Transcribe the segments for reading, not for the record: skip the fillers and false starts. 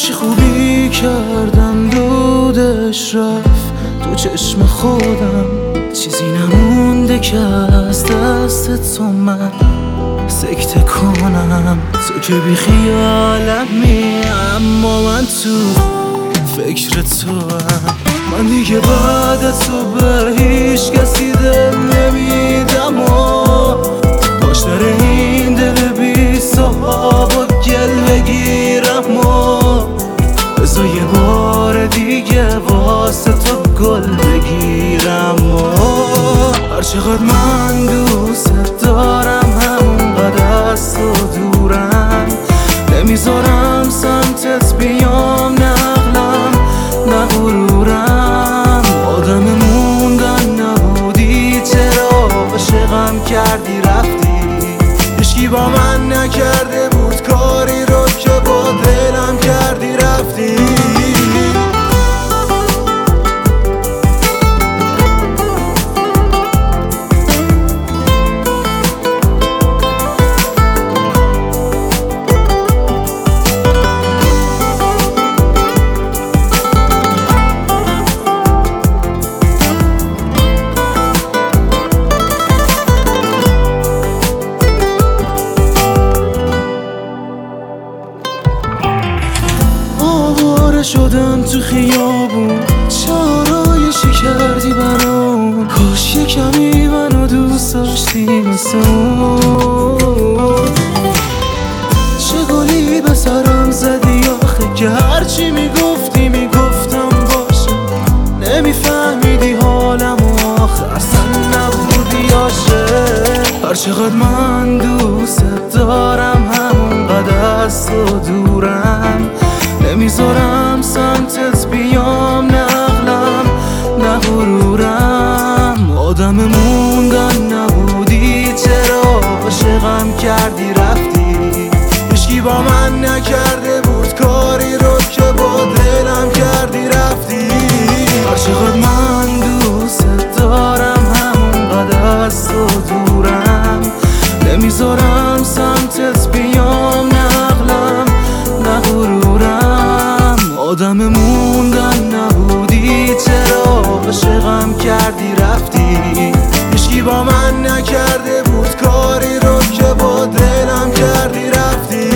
چی خوبی کردم دودش رفت تو چشم خودم، چیزی نمونده که از دست تو من سکته کنم. تو که بی خیالمی اما من تو فکر تو هم. من دیگه بعد تو به هیچ کسی دل نمیدم و پشتر این دل بی صحاب و گل بگیرم و بذار یه بار دیگه واسه تو گل بگیرم و هرچقدر من دوست دارم همونقدر از تو دورم، نمیذارم سمتت بیام، نه عقلم نه غرورم. آدم موندن نبودی، چرا عاشقم کردی رفتی؟ هیچکی با من نکرده بود کاری رو که با دلم کردی رفتی. شدم تو خیابون، چارایشی کردی برام، کاش یه کمی منو دوست داشتی مثل اون. چه گلی به سرم زدی آخه که هرچی میگفتی میگفتم باشه، نمیفهمیدی حالم و آخه اصلا نبودی عاشق. هرچقدر من دوست دارم همونقدر از تو دورم، نمیذارم سمتت بیام، نه عقلم نه غرورم. آدم موندن نبودی، چرا عاشقم کردی رفتی؟ هیچکی با من نکرده بود کاری رو که با دلم کردی رفتی. هرچقدر من دوست دارم همونقدر از تو دورم، نمیذارم سمتت بیام، نه عقلم نه غرورم. آدم موندن نبودی، چرا عاشقم کردی رفتی؟ هیچکی با من نکرده بود کاری رو که با دلم کردی رفتی.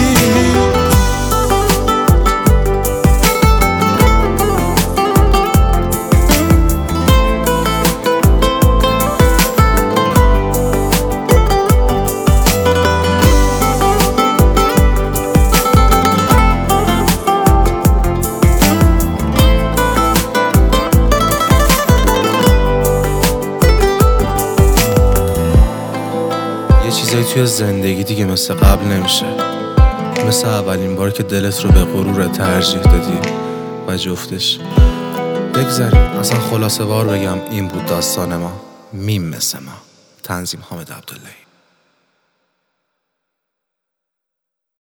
چیزایی توی زندگی دیگه مثل قبل نمیشه، مثل اولین بار که دلت رو به غرور ترجیح دادی و جفتش. بگذاریم اصلا خلاصه وار بگم این بود داستان ما، میم مثل ما. تنظیم حامد عبداللهی.